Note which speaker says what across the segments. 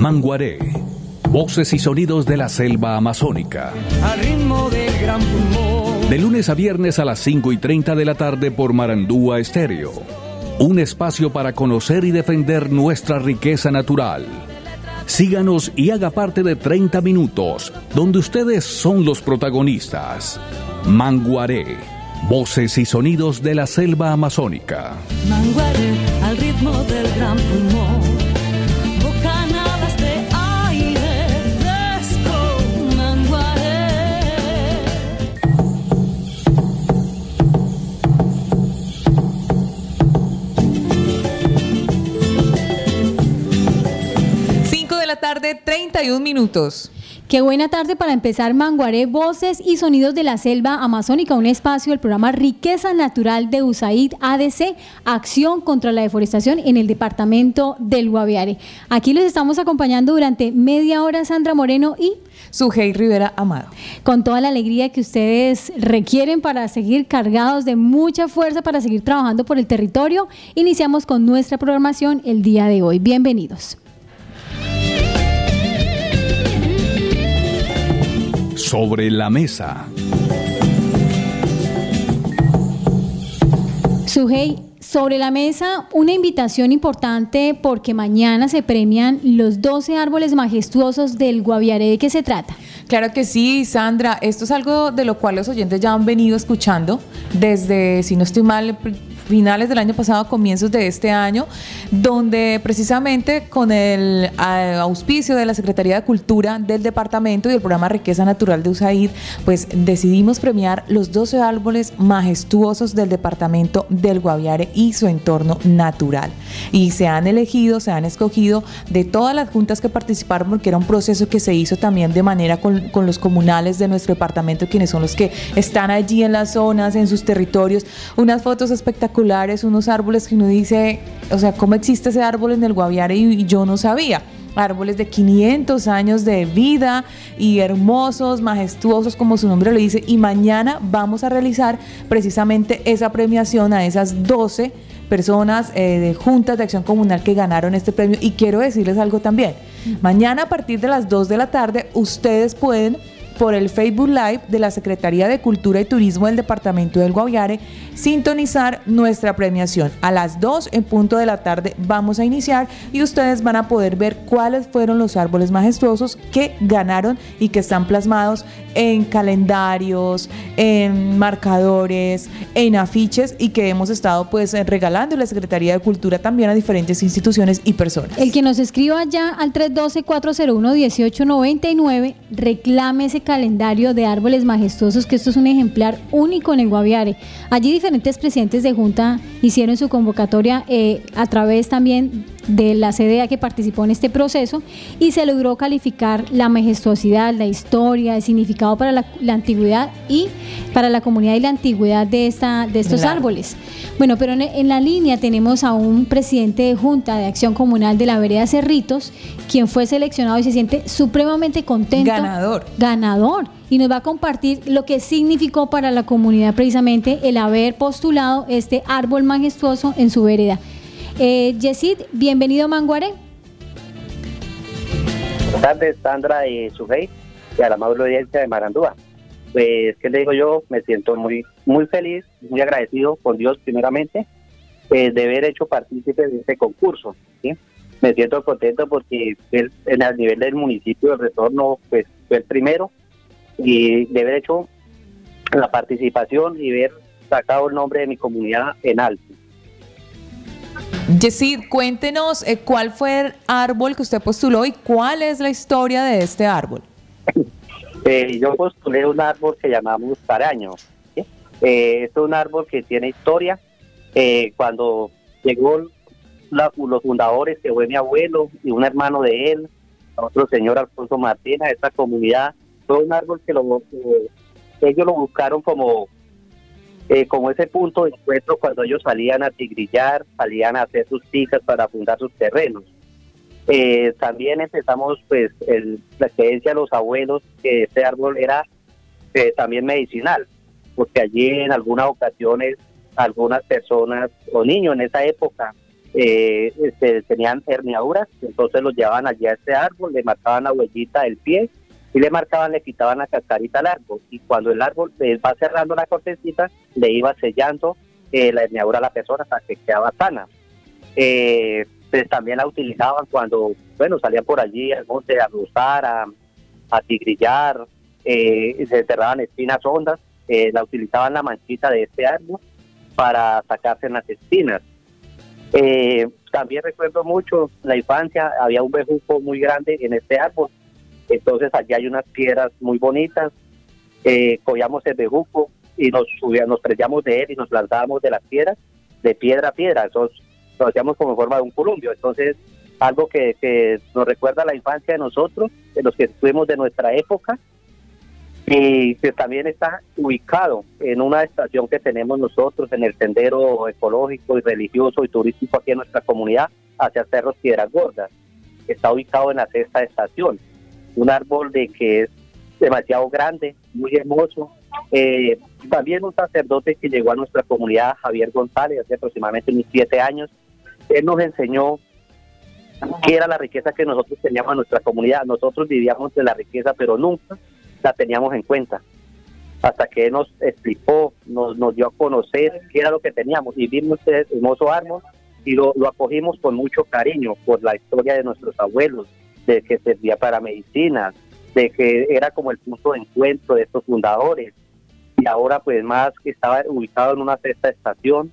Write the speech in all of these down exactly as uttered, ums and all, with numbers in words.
Speaker 1: Manguaré, voces y sonidos de la selva amazónica.
Speaker 2: Al ritmo del gran pulmón.
Speaker 1: De lunes a viernes a las cinco y treinta de la tarde por Marandúa Estéreo. Un espacio para conocer y defender nuestra riqueza natural. Síganos y haga parte de treinta minutos, donde ustedes son los protagonistas. Manguaré, voces y sonidos de la selva amazónica.
Speaker 2: Manguaré, al ritmo del gran pulmón. Bocanadas de aire fresco. Manguaré.
Speaker 3: cinco de la tarde, treinta y un minutos.
Speaker 4: Qué buena tarde para empezar Manguaré, voces y sonidos de la selva amazónica, un espacio del programa Riqueza Natural de U S A I D A D C, Acción contra la Deforestación en el departamento del Guaviare. Aquí les estamos acompañando durante media hora Sandra Moreno y
Speaker 3: Sujei Rivera Amado.
Speaker 4: Con toda la alegría que ustedes requieren para seguir cargados de mucha fuerza para seguir trabajando por el territorio, iniciamos con nuestra programación el día de hoy. Bienvenidos.
Speaker 1: Sobre la mesa.
Speaker 4: Sujei, sobre la mesa una invitación importante porque mañana se premian los doce árboles majestuosos del Guaviare. ¿De qué se trata?
Speaker 3: Claro que sí, Sandra. Esto es algo de lo cual los oyentes ya han venido escuchando desde, si no estoy mal, finales del año pasado, comienzos de este año, donde precisamente con el auspicio de la Secretaría de Cultura del departamento y el programa Riqueza Natural de U S A I D, pues decidimos premiar los doce árboles majestuosos del departamento del Guaviare y su entorno natural. Y se han elegido, se han escogido de todas las juntas que participaron, porque era un proceso que se hizo también de manera con, con los comunales de nuestro departamento, quienes son los que están allí en las zonas, en sus territorios. Unas fotos espectaculares, unos árboles que uno dice, o sea, ¿cómo existe ese árbol en el Guaviare? Y yo no sabía. Árboles de quinientos años de vida y hermosos, majestuosos, como su nombre lo dice. Y mañana vamos a realizar precisamente esa premiación a esas doce personas eh, de juntas de acción comunal que ganaron este premio. Y quiero decirles algo también. Mañana a partir de las dos de la tarde ustedes pueden, por el Facebook Live de la Secretaría de Cultura y Turismo del Departamento del Guaviare, sintonizar nuestra premiación. A las dos en punto de la tarde vamos a iniciar y ustedes van a poder ver cuáles fueron los árboles majestuosos que ganaron y que están plasmados en calendarios, en marcadores, en afiches, y que hemos estado pues regalando en la Secretaría de Cultura también a diferentes instituciones y personas.
Speaker 4: El que nos escriba ya al tres uno dos, cuatro cero uno, uno ocho nueve nueve, reclame ese calendario de árboles majestuosos, que esto es un ejemplar único en el Guaviare. Allí diferentes presidentes de junta hicieron su convocatoria eh, a través también de la C D A que participó en este proceso, y se logró calificar la majestuosidad, la historia, el significado para la, la antigüedad y para la comunidad y la antigüedad de, esta, de estos claro. árboles. Bueno, pero en, en la línea tenemos a un presidente de Junta de Acción Comunal de la Vereda Cerritos, quien fue seleccionado y se siente supremamente contento.
Speaker 3: Ganador.
Speaker 4: Ganador. Y nos va a compartir lo que significó para la comunidad precisamente el haber postulado este árbol majestuoso en su vereda. Eh, Yesid, bienvenido a Manguaré.
Speaker 5: Buenas tardes, Sandra y Sujei, y a la amable audiencia de Marandúa. Pues, ¿qué le digo yo? Me siento muy muy feliz, muy agradecido con Dios primeramente, pues, de haber hecho partícipe de este concurso, ¿sí? Me siento contento porque el, en el nivel del municipio el retorno pues fue el primero, y de haber hecho la participación y haber sacado el nombre de mi comunidad en alto.
Speaker 3: Yesid, cuéntenos eh, cuál fue el árbol que usted postuló y cuál es la historia de este árbol.
Speaker 5: Eh, yo postulé un árbol que llamamos Paraño, ¿sí? Eh, es un árbol que tiene historia. Eh, cuando llegó la, los fundadores, que fue mi abuelo y un hermano de él, otro señor Alfonso Martínez, esta comunidad, fue un árbol que lo, eh, ellos lo buscaron como Eh, como ese punto de encuentro cuando ellos salían a tigrillar, salían a hacer sus picas para fundar sus terrenos. Eh, también empezamos pues el, la creencia de los abuelos que este árbol era eh, también medicinal, porque allí en algunas ocasiones algunas personas o niños en esa época eh, este, tenían herniaduras, entonces los llevaban allí a este árbol, le marcaban la huellita del pie y le marcaban, le quitaban la cascarita al árbol, y cuando el árbol eh, va cerrando la cortecita, le iba sellando eh, la herniadura a la persona hasta que quedaba sana. Eh, pues también la utilizaban cuando, bueno, salían por allí al monte a rozar, a, a tigrillar, eh, y se enterraban espinas hondas, eh, la utilizaban la manchita de este árbol para sacarse las espinas. Eh, también recuerdo mucho la infancia, había un bejuco muy grande en este árbol, entonces allí hay unas piedras muy bonitas, eh, cogíamos el bejuco y nos subíamos, nos prendíamos de él y nos lanzábamos de las piedras, de piedra a piedra, entonces lo hacíamos como en forma de un columpio. Entonces algo que, que nos recuerda a la infancia de nosotros, de los que estuvimos de nuestra época, y que también está ubicado en una estación que tenemos nosotros en el sendero ecológico y religioso y turístico aquí en nuestra comunidad hacia Cerros Piedras Gordas. Está ubicado en la sexta estación, un árbol de que es demasiado grande, muy hermoso. Eh, también un sacerdote que llegó a nuestra comunidad, Javier González, hace aproximadamente unos siete años, él nos enseñó qué era la riqueza que nosotros teníamos en nuestra comunidad. Nosotros vivíamos de la riqueza, pero nunca la teníamos en cuenta, hasta que él nos explicó, nos, nos dio a conocer qué era lo que teníamos, y vimos este hermoso árbol y lo, lo acogimos con mucho cariño por la historia de nuestros abuelos, de que servía para medicinas, de que era como el punto de encuentro de estos fundadores, y ahora pues más que estaba ubicado en una sexta estación,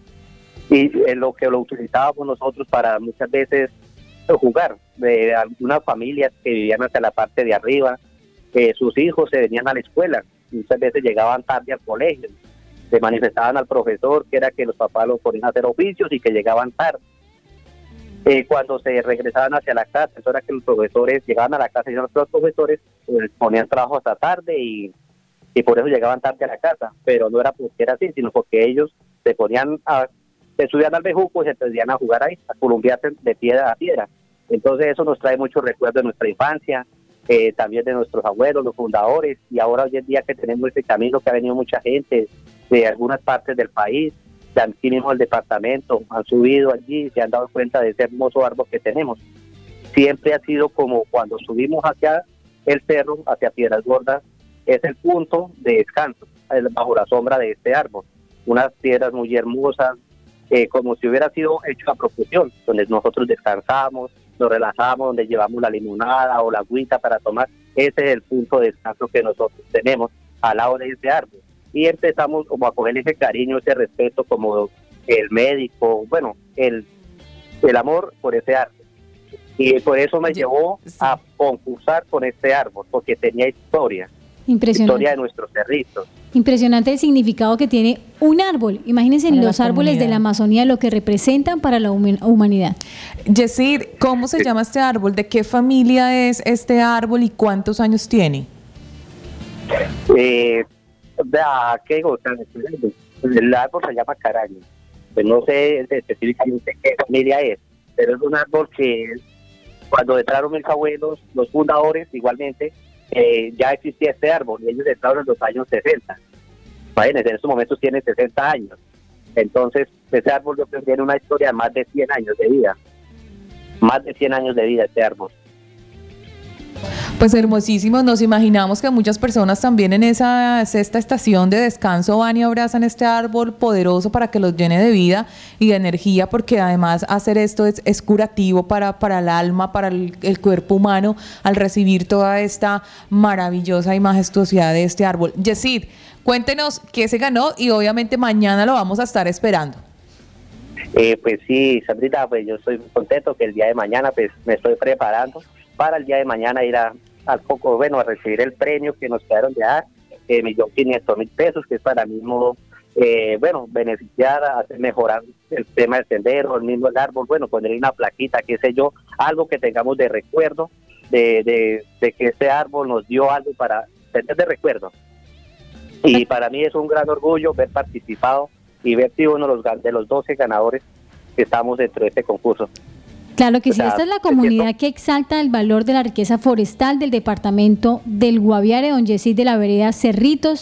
Speaker 5: y en lo que lo utilizábamos nosotros para muchas veces jugar, de algunas familias que vivían hacia la parte de arriba, que sus hijos se venían a la escuela, muchas veces llegaban tarde al colegio, se manifestaban al profesor que era que los papás los ponían a hacer oficios y que llegaban tarde. Eh, cuando se regresaban hacia la casa, eso era que los profesores llegaban a la casa y los profesores pues, ponían trabajo hasta tarde y, y por eso llegaban tarde a la casa, pero no era porque era así, sino porque ellos se ponían a, se subían al bejuco y se tendrían a jugar ahí, a columpiarse de piedra a piedra. Entonces eso nos trae muchos recuerdos de nuestra infancia, Eh, también de nuestros abuelos, los fundadores, y ahora hoy en día que tenemos este camino, que ha venido mucha gente de algunas partes del país, de aquí mismo el departamento, han subido allí y se han dado cuenta de ese hermoso árbol que tenemos. Siempre ha sido como cuando subimos hacia el cerro, hacia Piedras Gordas, es el punto de descanso, bajo la sombra de este árbol. Unas piedras muy hermosas, eh, como si hubiera sido hecho a propósito, donde nosotros descansamos, nos relajamos, donde llevamos la limonada o la agüita para tomar. Ese es el punto de descanso que nosotros tenemos al lado de ese árbol. Y empezamos como a coger ese cariño, ese respeto, como el médico, bueno, el, el amor por ese árbol. Y por eso me llevó a concursar con este árbol, porque tenía historia.
Speaker 4: Impresionante.
Speaker 5: Historia de nuestros cerritos.
Speaker 4: Impresionante el significado que tiene un árbol. Imagínense
Speaker 3: Para
Speaker 4: los
Speaker 3: la
Speaker 4: árboles
Speaker 3: comunidad.
Speaker 4: de la Amazonía, lo que representan para la huma- humanidad.
Speaker 3: Yesid, ¿cómo se llama este árbol? ¿De qué familia es este árbol y cuántos años tiene?
Speaker 5: Eh, ¿a qué gustan? El árbol se llama caraño. Pues no sé específicamente qué familia es, pero es un árbol que cuando entraron mis abuelos, los fundadores, igualmente, eh, ya existía este árbol, y ellos entraron en los años sesenta. Imagínense, en estos momentos tiene sesenta años. Entonces, ese árbol yo creo que tiene una historia de más de cien años de vida. Más de cien años de vida este árbol.
Speaker 3: Pues hermosísimo, nos imaginamos que muchas personas también en esa sexta estación de descanso van y abrazan este árbol poderoso para que los llene de vida y de energía, porque además hacer esto es, es curativo para, para el alma, para el, el cuerpo humano, al recibir toda esta maravillosa y majestuosidad de este árbol. Yesid, cuéntenos qué se ganó y obviamente mañana lo vamos a estar esperando.
Speaker 5: Eh, pues sí, Sandrita, pues yo estoy muy contento que el día de mañana pues me estoy preparando para el día de mañana ir a, al poco, bueno, a recibir el premio que nos quedaron de dar, eh, millón quinientos mil pesos, que es para mismo, eh, bueno, beneficiar, hacer mejorar el tema del sendero, el mismo el árbol, bueno, poner una plaquita, qué sé yo, algo que tengamos de recuerdo, de, de, de que este árbol nos dio algo para tener de recuerdo. Y para mí es un gran orgullo ver participado y ver si uno de los, gan- de los doce ganadores que estamos dentro de este concurso.
Speaker 4: Claro que
Speaker 5: O
Speaker 4: sí,
Speaker 5: sea,
Speaker 4: esta es la
Speaker 5: es
Speaker 4: comunidad
Speaker 5: cierto.
Speaker 4: que exalta el valor de la riqueza forestal del departamento del Guaviare, don Yesid, de la vereda Cerritos,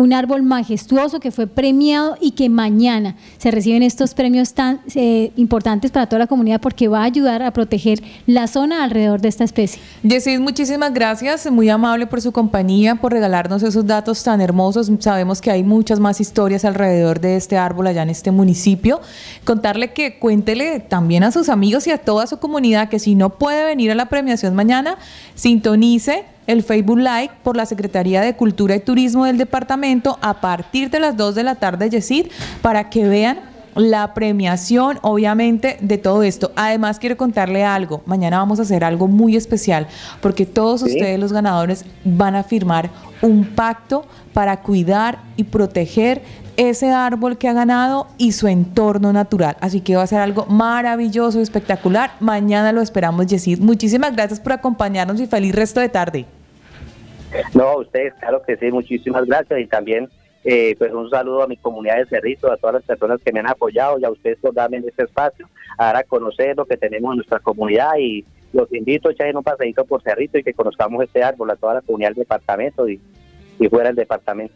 Speaker 4: un árbol majestuoso que fue premiado y que mañana se reciben estos premios tan eh, importantes para toda la comunidad porque va a ayudar a proteger la zona alrededor de esta especie.
Speaker 3: Yesid, muchísimas gracias, muy amable por su compañía, por regalarnos esos datos tan hermosos. Sabemos que hay muchas más historias alrededor de este árbol allá en este municipio. Contarle que cuéntele también a sus amigos y a toda su comunidad que si no puede venir a la premiación mañana, sintonice el Facebook Live por la Secretaría de Cultura y Turismo del departamento a partir de las dos de la tarde, Yesid, para que vean la premiación, obviamente, de todo esto. Además, quiero contarle algo. Mañana vamos a hacer algo muy especial porque todos ¿Sí? ustedes, los ganadores, van a firmar un pacto para cuidar y proteger ese árbol que ha ganado y su entorno natural. Así que va a ser algo maravilloso, espectacular. Mañana lo esperamos, Yesid. Muchísimas gracias por acompañarnos y feliz resto de tarde.
Speaker 5: No, a ustedes, claro que sí, muchísimas gracias. Y también eh, pues un saludo a mi comunidad de Cerrito, a todas las personas que me han apoyado y a ustedes por darme este espacio, a dar a conocer lo que tenemos en nuestra comunidad, y los invito a echar un paseíto por Cerrito y que conozcamos este árbol, a toda la comunidad del departamento y, y fuera del departamento.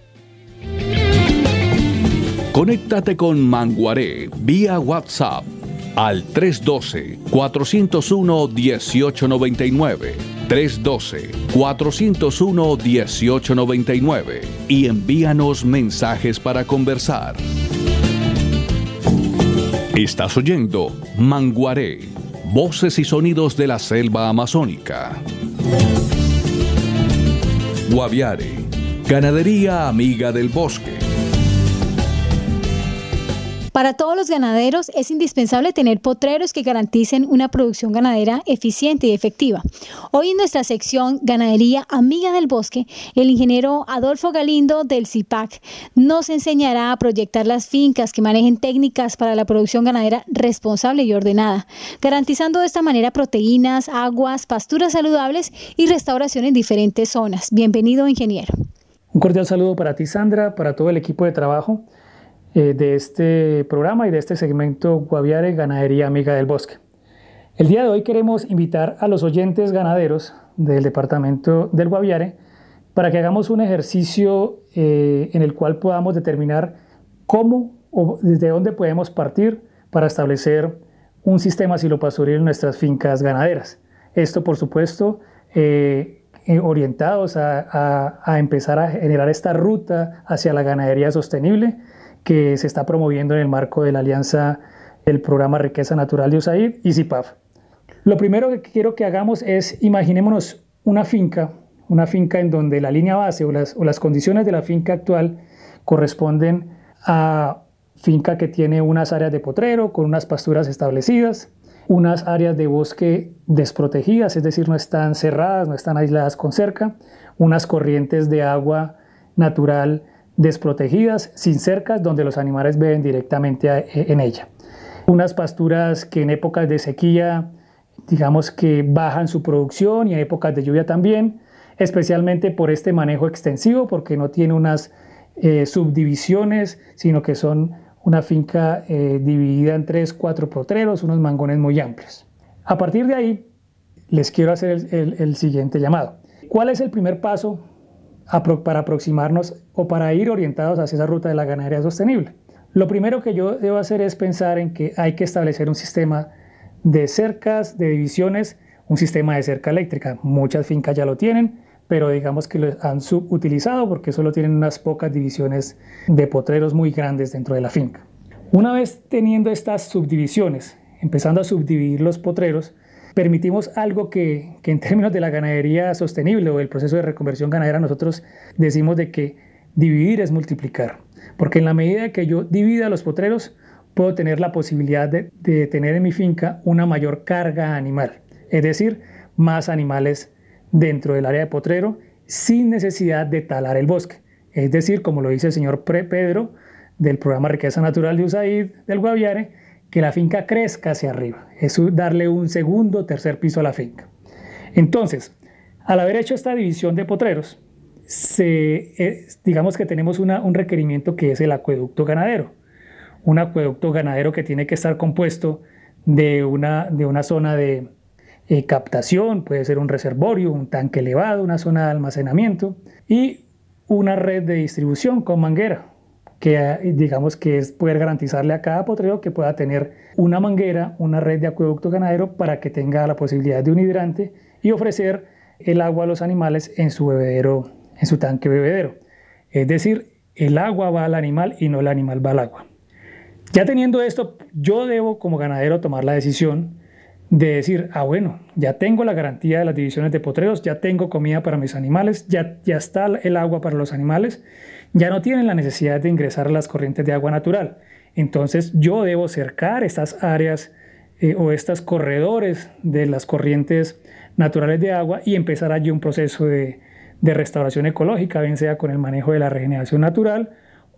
Speaker 1: Conéctate con Manguaré vía WhatsApp al tres uno dos, cuatro cero uno, uno ocho nueve nueve, tres uno dos, cuatro cero uno, uno ocho nueve nueve y envíanos mensajes para conversar. Estás oyendo Manguaré, voces y sonidos de la selva amazónica. Guaviare, ganadería amiga del bosque.
Speaker 4: Para todos los ganaderos es indispensable tener potreros que garanticen una producción ganadera eficiente y efectiva. Hoy en nuestra sección Ganadería Amiga del Bosque, el ingeniero Adolfo Galindo del C I P A C nos enseñará a proyectar las fincas que manejen técnicas para la producción ganadera responsable y ordenada, garantizando de esta manera proteínas, aguas, pasturas saludables y restauración en diferentes zonas. Bienvenido, ingeniero.
Speaker 6: Un cordial saludo para ti, Sandra, para todo el equipo de trabajo de este programa y de este segmento Guaviare, Ganadería Amiga del Bosque. El día de hoy queremos invitar a los oyentes ganaderos del departamento del Guaviare para que hagamos un ejercicio eh, en el cual podamos determinar cómo o desde dónde podemos partir para establecer un sistema silopastoril en nuestras fincas ganaderas. Esto, por supuesto, eh, eh, orientados a, a, a empezar a generar esta ruta hacia la ganadería sostenible que se está promoviendo en el marco de la alianza del programa Riqueza Natural de U S A I D y C I P A F. Lo primero que quiero que hagamos es imaginémonos una finca, una finca en donde la línea base o las, o las condiciones de la finca actual corresponden a finca que tiene unas áreas de potrero con unas pasturas establecidas, unas áreas de bosque desprotegidas, es decir, no están cerradas, no están aisladas con cerca, unas corrientes de agua natural desprotegidas, sin cercas, donde los animales beben directamente a, en ella. Unas pasturas que en épocas de sequía, digamos que bajan su producción, y en épocas de lluvia también, especialmente por este manejo extensivo, porque no tiene unas eh, subdivisiones, sino que son una finca eh, dividida en tres, cuatro potreros, unos mangones muy amplios. A partir de ahí, les quiero hacer el, el, el siguiente llamado. ¿Cuál es el primer paso para aproximarnos o para ir orientados hacia esa ruta de la ganadería sostenible? Lo primero que yo debo hacer es pensar en que hay que establecer un sistema de cercas, de divisiones, un sistema de cerca eléctrica. Muchas fincas ya lo tienen, pero digamos que lo han subutilizado porque solo tienen unas pocas divisiones de potreros muy grandes dentro de la finca. Una vez teniendo estas subdivisiones, empezando a subdividir los potreros, permitimos algo que, que en términos de la ganadería sostenible o el proceso de reconversión ganadera nosotros decimos de que dividir es multiplicar, porque en la medida que yo divida los potreros puedo tener la posibilidad de, de tener en mi finca una mayor carga animal, es decir, más animales dentro del área de potrero sin necesidad de talar el bosque, es decir, como lo dice el señor Pedro del programa Riqueza Natural de U S A I D del Guaviare, que la finca crezca hacia arriba, es darle un segundo o tercer piso a la finca. Entonces, al haber hecho esta división de potreros, se, eh, digamos que tenemos una, un requerimiento que es el acueducto ganadero. Un acueducto ganadero que tiene que estar compuesto de una, de una zona de eh, captación, puede ser un reservorio, un tanque elevado, una zona de almacenamiento, y una red de distribución con manguera, que digamos que es poder garantizarle a cada potrero que pueda tener una manguera, una red de acueducto ganadero para que tenga la posibilidad de un hidrante y ofrecer el agua a los animales en su bebedero, en su tanque bebedero. Es decir, el agua va al animal y no el animal va al agua. Ya teniendo esto, yo debo como ganadero tomar la decisión de decir, ah bueno, ya tengo la garantía de las divisiones de potreros, ya tengo comida para mis animales, ya, ya está el agua para los animales, ya no tienen la necesidad de ingresar a las corrientes de agua natural. Entonces yo debo cercar estas áreas eh, o estos corredores de las corrientes naturales de agua y empezar allí un proceso de, de restauración ecológica, bien sea con el manejo de la regeneración natural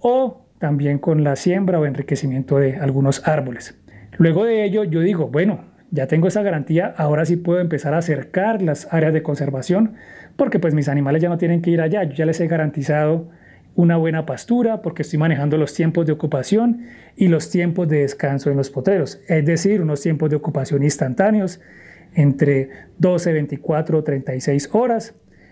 Speaker 6: o también con la siembra o enriquecimiento de algunos árboles. Luego de ello yo digo, bueno, ya tengo esa garantía, ahora sí puedo empezar a acercar las áreas de conservación porque pues mis animales ya no tienen que ir allá, yo ya les he garantizado una buena pastura porque estoy manejando los tiempos de ocupación y los tiempos de descanso en los potreros, es decir, unos tiempos de ocupación instantáneos entre doce, veinticuatro, treinta y seis horas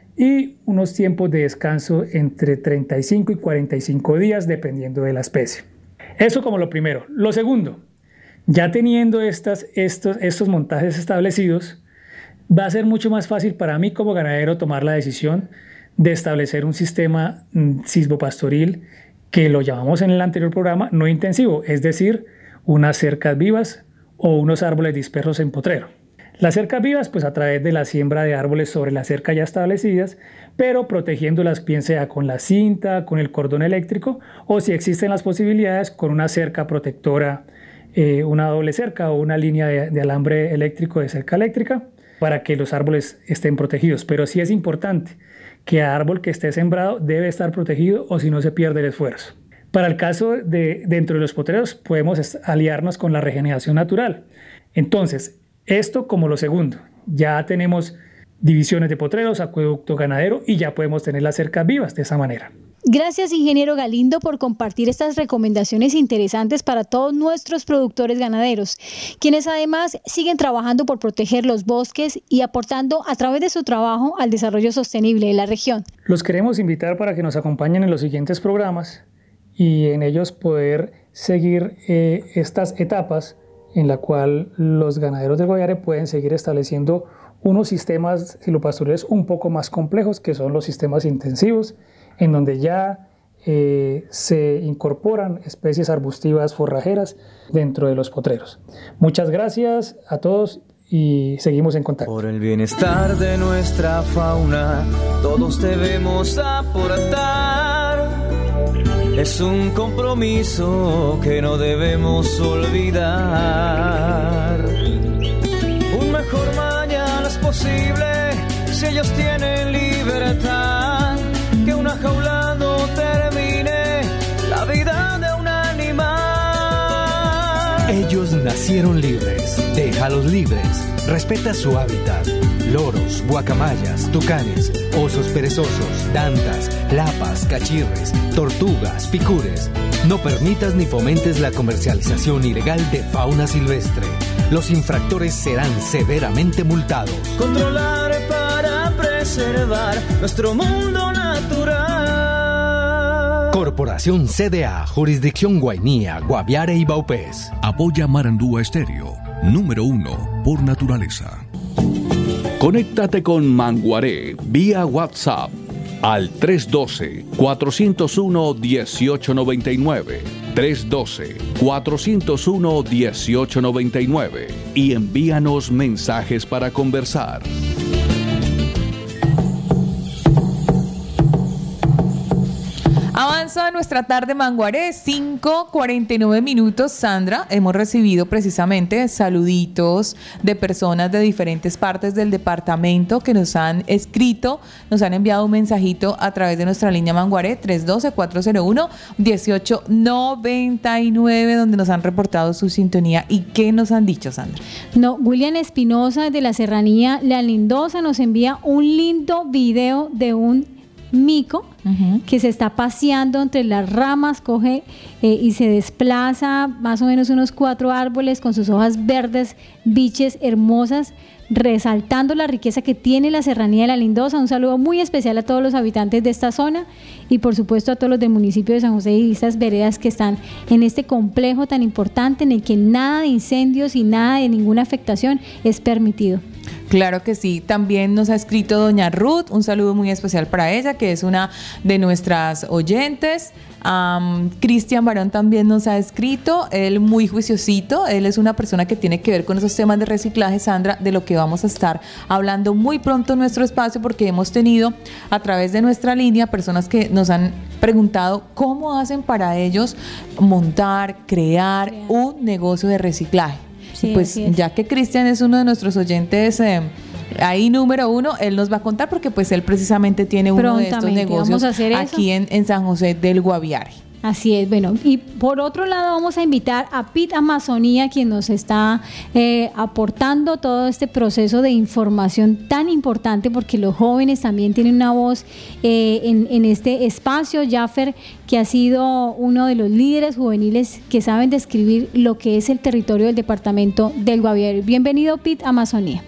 Speaker 6: y unos tiempos de descanso entre treinta y cinco y cuarenta y cinco días dependiendo de la especie. Eso como lo primero. Lo segundo, ya teniendo estas, estos, estos montajes establecidos, va a ser mucho más fácil para mí como ganadero tomar la decisión de establecer un sistema mm, silvopastoril que lo llamamos en el anterior programa no intensivo, es decir, unas cercas vivas o unos árboles dispersos en potrero. Las cercas vivas, pues a través de la siembra de árboles sobre las cercas ya establecidas, pero protegiéndolas bien sea con la cinta, con el cordón eléctrico o si existen las posibilidades con una cerca protectora, eh, una doble cerca o una línea de, de alambre eléctrico de cerca eléctrica para que los árboles estén protegidos. Pero sí es importante que el árbol que esté sembrado debe estar protegido o si no se pierde el esfuerzo. Para el caso de dentro de los potreros podemos aliarnos con la regeneración natural. Entonces, esto como lo segundo, ya tenemos divisiones de potreros, acueducto ganadero y ya podemos tener las cercas vivas de esa manera.
Speaker 4: Gracias, ingeniero Galindo, por compartir estas recomendaciones interesantes para todos nuestros productores ganaderos, quienes además siguen trabajando por proteger los bosques y aportando a través de su trabajo al desarrollo sostenible de la región.
Speaker 6: Los queremos invitar para que nos acompañen en los siguientes programas y en ellos poder seguir eh, estas etapas en la cual los ganaderos del Guaviare pueden seguir estableciendo unos sistemas silvopastoriles un poco más complejos, que son los sistemas intensivos, en donde ya eh, se incorporan especies arbustivas forrajeras dentro de los potreros. Muchas gracias a todos y seguimos en contacto.
Speaker 7: Por el bienestar de nuestra fauna, todos debemos aportar. Es un compromiso que no debemos olvidar. Un mejor mañana es posible si ellos tienen libertad. Que una jaula no termine la vida de un animal.
Speaker 8: Ellos nacieron libres, déjalos libres, respeta su hábitat. Loros, guacamayas, tucanes, osos perezosos, dantas, lapas, cachirres, tortugas, picures. No permitas ni fomentes la comercialización ilegal de fauna silvestre. Los infractores serán severamente multados.
Speaker 7: Controlar para preservar nuestro mundo natural.
Speaker 8: Corporación C D A, Jurisdicción Guainía, Guaviare y Baupés.
Speaker 1: Apoya Marandúa Estéreo, número uno por naturaleza. Conéctate con Manguaré vía WhatsApp al tres uno dos, cuatro cero uno, uno ocho nueve nueve, tres uno dos, cuatro cero uno, uno ocho nueve nueve y envíanos mensajes para conversar.
Speaker 3: Avanza nuestra tarde Manguaré, cinco cuarenta y nueve minutos. Sandra, hemos recibido precisamente saluditos de personas de diferentes partes del departamento que nos han escrito, nos han enviado un mensajito a través de nuestra línea Manguaré tres uno dos, cuatro cero uno, uno ocho nueve nueve, donde nos han reportado su sintonía. ¿Y qué nos han dicho, Sandra?
Speaker 4: No, William Espinosa de la Serranía La Lindosa nos envía un lindo video de un mico uh-huh. que se está paseando entre las ramas, coge eh, y se desplaza más o menos unos cuatro árboles con sus hojas verdes, biches hermosas, resaltando la riqueza que tiene la Serranía de la Lindosa. Un saludo muy especial a todos los habitantes de esta zona y por supuesto a todos los del municipio de San José y estas veredas que están en este complejo tan importante en el que nada de incendios y nada de ninguna afectación es permitido.
Speaker 3: Claro que sí, también nos ha escrito doña Ruth, un saludo muy especial para ella, que es una de nuestras oyentes. Um, Cristian Barón también nos ha escrito, él muy juiciosito, él es una persona que tiene que ver con esos temas de reciclaje, Sandra, de lo que vamos a estar hablando muy pronto en nuestro espacio, porque hemos tenido a través de nuestra línea personas que nos han preguntado cómo hacen para ellos montar, crear un negocio de reciclaje. Sí, pues ya que Cristian es uno de nuestros oyentes eh, ahí número uno, él nos va a contar porque pues él precisamente tiene uno de estos negocios aquí en, en San José del Guaviare.
Speaker 4: Así es, bueno, y por otro lado vamos a invitar a P I T Amazonía, quien nos está eh, aportando todo este proceso de información tan importante, porque los jóvenes también tienen una voz eh, en, en este espacio. Jaffer, que ha sido uno de los líderes juveniles que saben describir lo que es el territorio del departamento del Guaviare. Bienvenido, P I T Amazonía.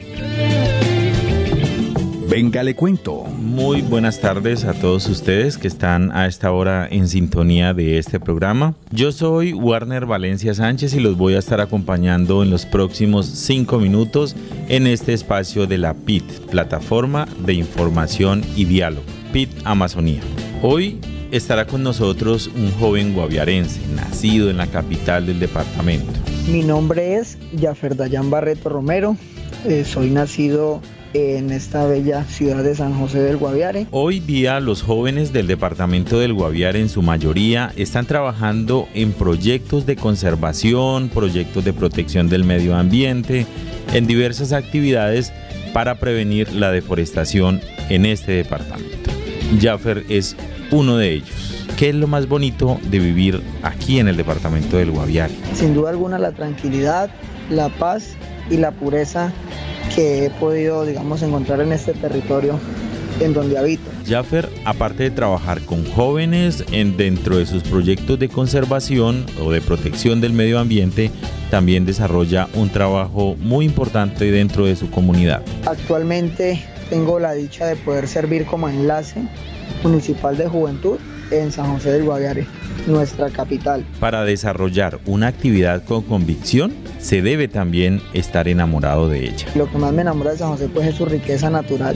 Speaker 1: Venga, le cuento.
Speaker 9: Muy buenas tardes a todos ustedes que están a esta hora en sintonía de este programa. Yo soy Warner Valencia Sánchez y los voy a estar acompañando en los próximos cinco minutos en este espacio de la P I T, Plataforma de Información y Diálogo, P I T Amazonía. Hoy estará con nosotros un joven guaviarense, nacido en la capital del departamento.
Speaker 10: Mi nombre es Jaffer Dayan Barreto Romero, eh, soy nacido en esta bella ciudad de San José del Guaviare.
Speaker 9: Hoy día los jóvenes del departamento del Guaviare en su mayoría están trabajando en proyectos de conservación, proyectos de protección del medio ambiente, en diversas actividades para prevenir la deforestación en este departamento. Jaffer es uno de ellos. ¿Qué es lo más bonito de vivir aquí en el departamento del Guaviare?
Speaker 10: Sin duda alguna la tranquilidad, la paz y la pureza que he podido, digamos, encontrar en este territorio en donde habito.
Speaker 9: Jaffer, aparte de trabajar con jóvenes en, dentro de sus proyectos de conservación o de protección del medio ambiente, también desarrolla un trabajo muy importante dentro de su comunidad.
Speaker 10: Actualmente tengo la dicha de poder servir como enlace municipal de juventud en San José del Guaviare, nuestra capital.
Speaker 9: Para desarrollar una actividad con convicción, se debe también estar enamorado de ella.
Speaker 10: Lo que más me enamora de San José pues es su riqueza natural,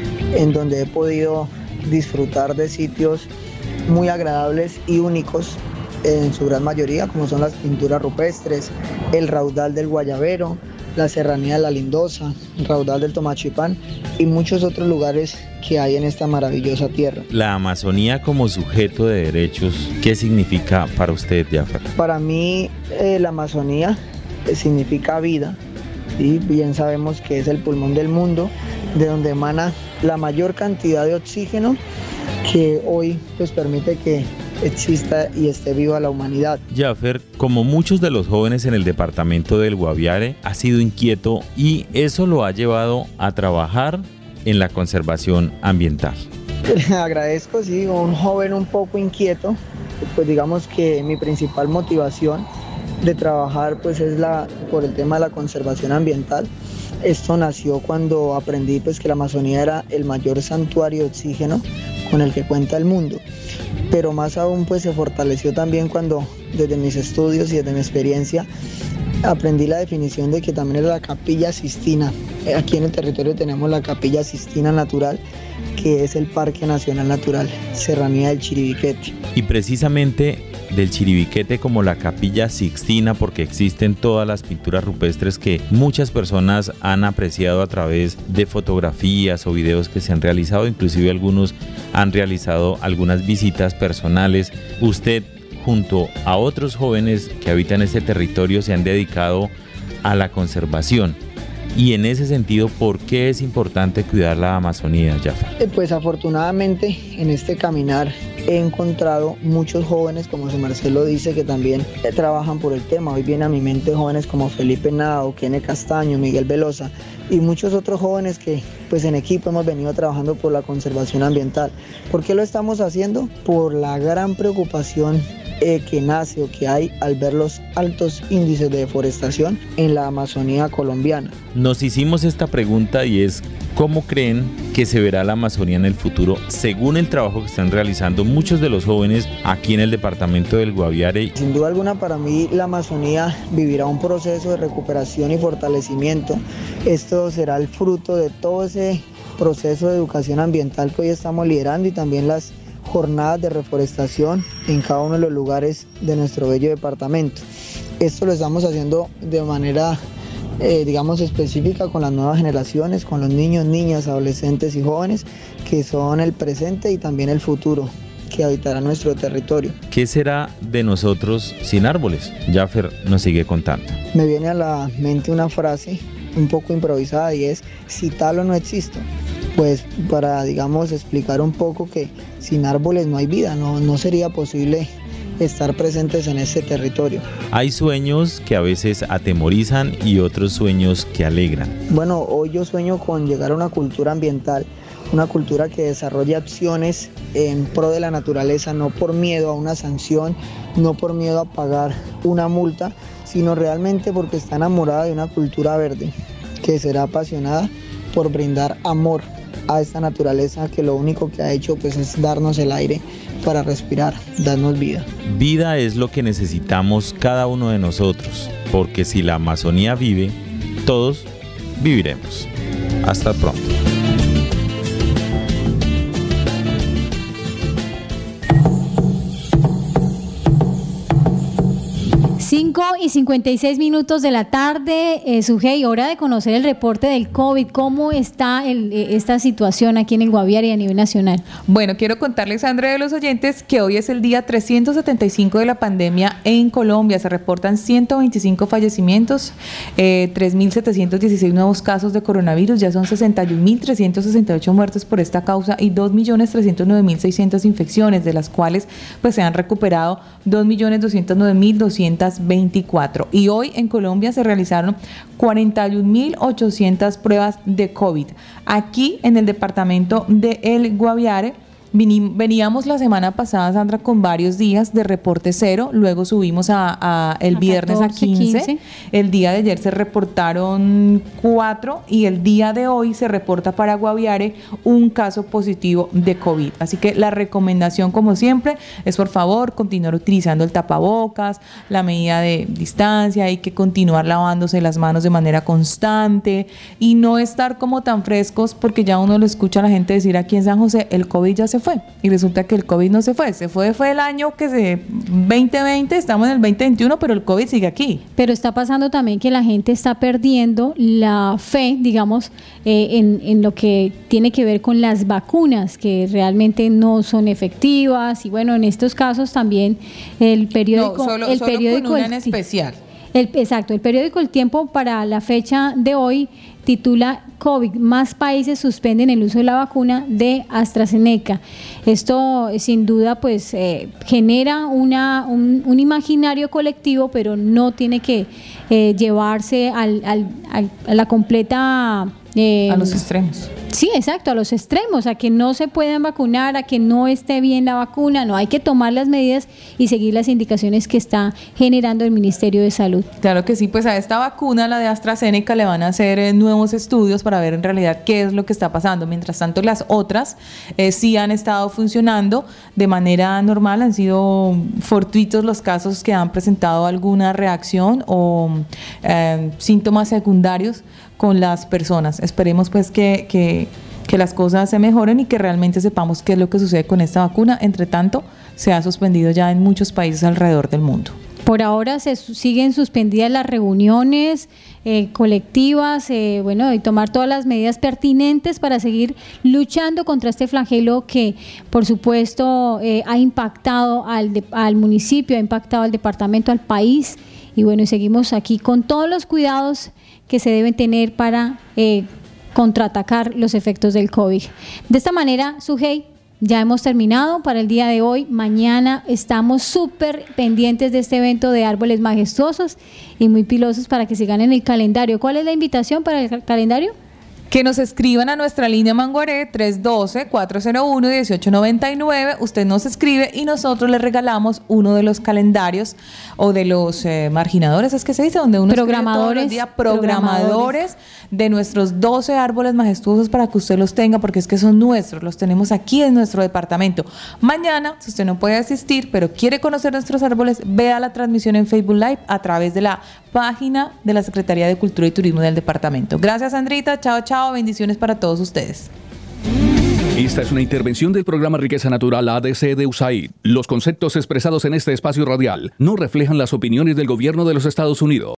Speaker 10: en donde he podido disfrutar de sitios muy agradables y únicos en su gran mayoría, como son las pinturas rupestres, el raudal del Guayabero, la Serranía de la Lindosa, el raudal del Tomachipán y muchos otros lugares que hay en esta maravillosa tierra.
Speaker 9: La Amazonía como sujeto de derechos, ¿qué significa para usted, Jaffer?
Speaker 10: Para mí eh, la Amazonía eh, significa vida, y bien sabemos que es el pulmón del mundo, de donde emana la mayor cantidad de oxígeno que hoy pues permite que exista y esté viva la humanidad.
Speaker 9: Jaffer, como muchos de los jóvenes en el departamento del Guaviare, ha sido inquieto y eso lo ha llevado a trabajar en la conservación ambiental.
Speaker 10: Le agradezco, sí, un joven un poco inquieto, pues digamos que mi principal motivación de trabajar pues es la por el tema de la conservación ambiental. Esto nació cuando aprendí pues que la Amazonía era el mayor santuario de oxígeno con el que cuenta el mundo, pero más aún pues se fortaleció también cuando desde mis estudios y desde mi experiencia aprendí la definición de que también era la Capilla Sistina. Aquí en el territorio tenemos la Capilla Sistina Natural, que es el Parque Nacional Natural Serranía del Chiribiquete.
Speaker 9: Y precisamente del Chiribiquete como la Capilla Sixtina, porque existen todas las pinturas rupestres que muchas personas han apreciado a través de fotografías o videos que se han realizado, inclusive algunos han realizado algunas visitas personales. Usted, junto a otros jóvenes que habitan este territorio, se han dedicado a la conservación. Y en ese sentido, ¿por qué es importante cuidar la Amazonía, Jaffer?
Speaker 10: Pues afortunadamente en este caminar he encontrado muchos jóvenes, como su merced lo dice, que también trabajan por el tema. Hoy viene a mi mente jóvenes como Felipe Nao, Kene Castaño, Miguel Velosa y muchos otros jóvenes que pues en equipo hemos venido trabajando por la conservación ambiental. ¿Por qué lo estamos haciendo? Por la gran preocupación eh, que nace o que hay al ver los altos índices de deforestación en la Amazonía colombiana.
Speaker 9: Nos hicimos esta pregunta y es: ¿cómo creen que se verá la Amazonía en el futuro según el trabajo que están realizando muchos de los jóvenes aquí en el departamento del Guaviare?
Speaker 10: Sin duda alguna, para mí la Amazonía vivirá un proceso de recuperación y fortalecimiento. Esto será el fruto de todo ese proceso de educación ambiental que hoy estamos liderando y también las jornadas de reforestación en cada uno de los lugares de nuestro bello departamento. Esto lo estamos haciendo de manera Eh, digamos específica con las nuevas generaciones, con los niños, niñas, adolescentes y jóvenes que son el presente y también el futuro que habitará nuestro territorio.
Speaker 9: ¿Qué será de nosotros sin árboles? Jaffer nos sigue contando.
Speaker 10: Me viene a la mente una frase un poco improvisada y es: si talo no existo. Pues para, digamos, explicar un poco que sin árboles no hay vida, no, no sería posible estar presentes en ese territorio.
Speaker 9: Hay sueños que a veces atemorizan y otros sueños que alegran.
Speaker 10: Bueno, hoy yo sueño con llegar a una cultura ambiental, una cultura que desarrolle acciones en pro de la naturaleza, no por miedo a una sanción, no por miedo a pagar una multa, sino realmente porque está enamorada de una cultura verde, que será apasionada por brindar amor a esta naturaleza que lo único que ha hecho pues es darnos el aire para respirar, darnos vida.
Speaker 9: Vida es lo que necesitamos cada uno de nosotros, porque si la Amazonía vive, todos viviremos. Hasta pronto.
Speaker 4: cinco y cincuenta y seis minutos de la tarde, eh, Sujei, hora de conocer el reporte del COVID. ¿Cómo está el, esta situación aquí en el Guaviare y a nivel nacional?
Speaker 3: Bueno, quiero contarles, Sandra, de los oyentes, que hoy es el día trescientos setenta y cinco de la pandemia en Colombia. Se reportan ciento veinticinco fallecimientos, eh, tres mil setecientos dieciséis nuevos casos de coronavirus, ya son sesenta y un mil trescientos sesenta y ocho muertes por esta causa y dos millones trescientos nueve mil seiscientas infecciones, de las cuales pues se han recuperado dos millones doscientos nueve mil doscientos veinticuatro. Y hoy en Colombia se realizaron cuarenta y un mil ochocientas pruebas de COVID. Aquí en el departamento de El Guaviare veníamos la semana pasada, Sandra, con varios días de reporte cero, luego subimos a, a el a viernes catorce, a quince. quince, el día de ayer se reportaron cuatro y el día de hoy se reporta para Guaviare un caso positivo de COVID. Así que la recomendación, como siempre, es por favor continuar utilizando el tapabocas, la medida de distancia, hay que continuar lavándose las manos de manera constante y no estar como tan frescos, porque ya uno lo escucha a la gente decir aquí en San José, el COVID ya se fue, y resulta que el COVID no se fue, se fue, fue el año que se veinte veinte, estamos en el veinte veintiuno, pero el COVID sigue aquí.
Speaker 4: Pero está pasando también que la gente está perdiendo la fe, digamos, eh, en, en lo que tiene que ver con las vacunas, que realmente no son efectivas, y bueno, en estos casos también el periódico...
Speaker 3: No, solo,
Speaker 4: el
Speaker 3: solo
Speaker 4: periódico
Speaker 3: con una en especial.
Speaker 4: El, exacto, el periódico El Tiempo para la fecha de hoy titula COVID, más países suspenden el uso de la vacuna de AstraZeneca. Esto sin duda pues eh, genera una, un, un imaginario colectivo, pero no tiene que eh, llevarse al, al, al, a la completa... Eh,
Speaker 3: a los extremos.
Speaker 4: Sí, exacto, a los extremos, a que no se puedan vacunar, a que no esté bien la vacuna. No, hay que tomar las medidas y seguir las indicaciones que está generando el Ministerio de Salud.
Speaker 3: Claro que sí, pues a esta vacuna, la de AstraZeneca, le van a hacer eh, nuevos estudios para ver en realidad qué es lo que está pasando. Mientras tanto, las otras eh, sí han estado funcionando de manera normal, han sido fortuitos los casos que han presentado alguna reacción o eh, síntomas secundarios con las personas. Esperemos pues que, que, que las cosas se mejoren y que realmente sepamos qué es lo que sucede con esta vacuna. Entre tanto, se ha suspendido ya en muchos países alrededor del mundo.
Speaker 4: Por ahora se siguen suspendidas las reuniones eh, colectivas, eh, bueno, y tomar todas las medidas pertinentes para seguir luchando contra este flagelo que, por supuesto, eh, ha impactado al, de, al municipio, ha impactado al departamento, al país. Y bueno, seguimos aquí con todos los cuidados que se deben tener para eh, contraatacar los efectos del COVID. De esta manera, Sujei, ya hemos terminado para el día de hoy. Mañana estamos súper pendientes de este evento de árboles majestuosos y muy pilosos para que sigan en el calendario. ¿Cuál es la invitación para el calendario?
Speaker 3: Que nos escriban a nuestra línea Manguaré tres uno dos, cuatro cero uno, uno ocho nueve nueve. Usted nos escribe y nosotros le regalamos uno de los calendarios o de los eh, marginadores, es que se dice, donde uno
Speaker 4: programadores,
Speaker 3: todos los días, programadores, programadores de nuestros doce árboles majestuosos para que usted los tenga, porque es que son nuestros, los tenemos aquí en nuestro departamento. Mañana, si usted no puede asistir, pero quiere conocer nuestros árboles, vea la transmisión en Facebook Live a través de la página de la Secretaría de Cultura y Turismo del departamento. Gracias, Sandrita. Chao, chao. Bendiciones para todos ustedes.
Speaker 1: Esta es una intervención del programa Riqueza Natural A D C de U S A I D. Los conceptos expresados en este espacio radial no reflejan las opiniones del gobierno de los Estados Unidos.